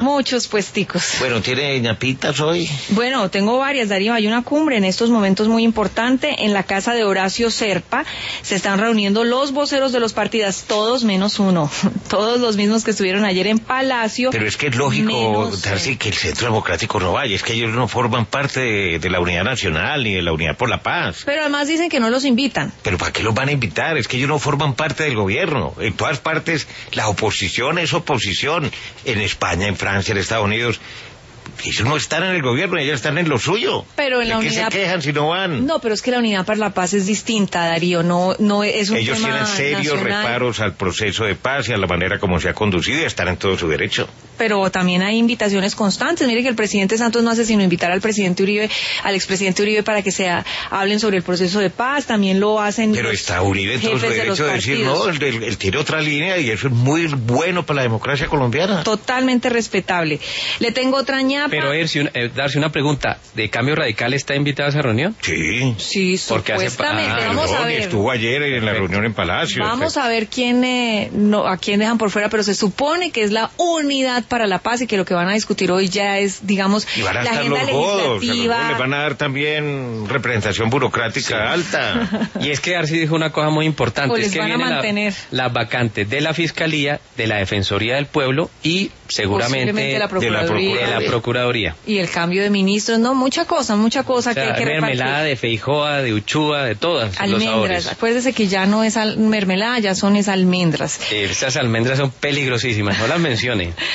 muchos puesticos. Bueno, ¿tiene ñapitas hoy? Bueno, tengo varias, Darío. Hay una cumbre en estos momentos muy importante en la casa de Horacio Serpa. Se están reuniendo los voceros de los partidos, todos menos uno. Todos los mismos que estuvieron ayer en Palacio. Pero es que es lógico, Darcy, que el Centro Democrático no vaya. Es que ellos no forman parte de la Unidad Nacional ni de la Unidad por la Paz. Pero además dicen que no los invitan. ¿Pero para qué los van a invitar? Es que ellos no forman parte del gobierno. En todas partes la oposición es oposición. En España, en Francia, en Estados Unidos. Ellos no están en el gobierno, ellos están en lo suyo. Pero en la unidad... ¿De qué se quejan si no van? No, pero es que la Unidad para la Paz es distinta, Darío. No es un ellos tema tienen serios nacional. reparos al proceso de paz y a la manera como se ha conducido y están en todo su derecho. Pero también hay invitaciones constantes. Mire que el presidente Santos no hace sino invitar al presidente Uribe, al expresidente Uribe, para que hablen sobre el proceso de paz. También lo hacen. Pero está Uribe en todo su derecho de decir, no, él tiene otra línea y eso es muy bueno para la democracia colombiana. Totalmente respetable. Le tengo otra ñapa. Pero darse una pregunta, ¿de Cambio Radical está invitado a esa reunión? Sí. Sí, supuestamente. Vamos a ver. Estuvo ayer en la reunión en Palacio. Vamos a ver a quién dejan por fuera, pero se supone que es la Unidad para la Paz y que lo que van a discutir hoy ya es, digamos, la agenda legislativa. Les van a dar también representación burocrática alta. Y es que Darcy dijo una cosa muy importante. O les es que van a mantener las vacantes de la Fiscalía, de la Defensoría del Pueblo y seguramente de la Procuraduría. Y el cambio de ministros, no, mucha cosa o sea, que hay que mermelada de Feijóa, de Uchúa, de todas. Almendras, acuérdese que ya no es mermelada, ya son almendras. Esas almendras son peligrosísimas, no las mencione.